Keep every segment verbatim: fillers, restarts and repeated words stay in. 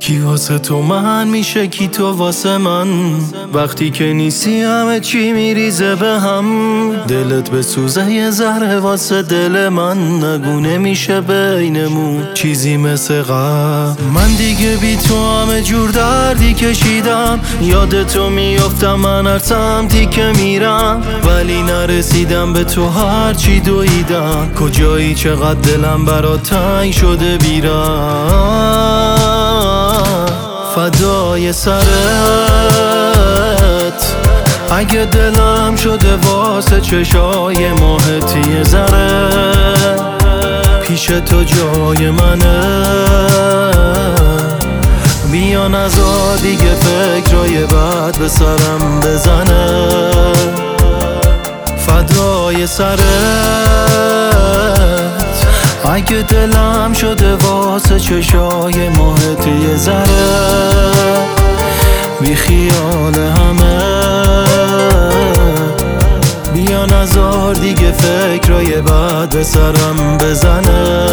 کی واسه تو من میشه، کی تو واسه من؟ وقتی که نیستی همه چی میریزه به هم. دلت بسوزه یه ذره واسه دل من، نگونه میشه بینمون چیزی مثل قبل. من دیگه بی تو همه جور دردی کشیدم، یاد تو میافتم من هر سمتی که میرم، ولی نرسیدم به تو هرچی دویدم. کجایی چقدر دلم برات تنگ شده بیرم، فدای سرت. اگه دلم شده واسه چشای ماهت یه ذره، پیش تو جای منه. بیا نذار دیگه فکرای بد به سرم بزنه، فدای سرت. اگه دلم شده واسه چشای ماهت یه ذره، بی خیال همه. بیا نذار دیگه فکرای بد به سرم بزنه.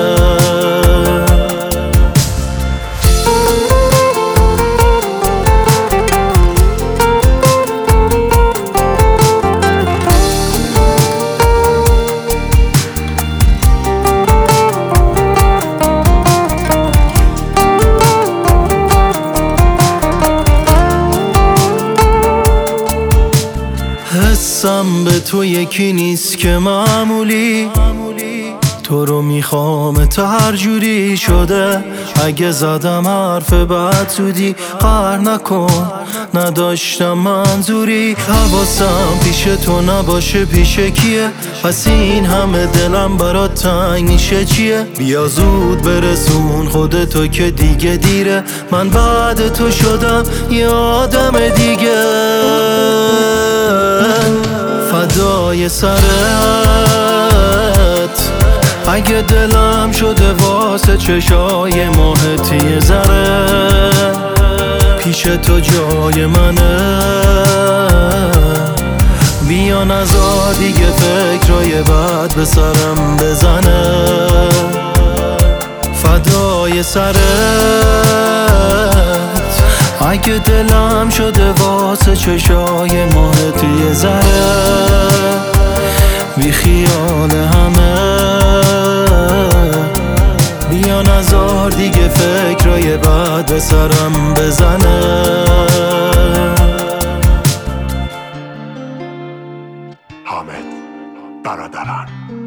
حسم به تو یکی نیست که معمولی، تو رو میخوام تا هر جوری شده. اگه زدم حرف بد زودی قهر نکن، نداشتم منظوری. حواسم پیش تو نباشه پیش کیه؟ پس این همه دلم برات تنگ میشه چیه؟ بیا زود برسون خودتو که دیگه دیره. من بعد تو شدم یه آدم دیگه، فدای سرت. اگه دلم شده واسه چشای ماهت یه ذره، پیش تو جای منه. بیا نذار دیگه فکرای بد به سرم بزنه، فدای سرت. اگه دلم شده واسه چشای ماهت یه ذره، بی خیال همه. بیا نذار دیگه فکرای بد به سرم بزنه. حامد برادران.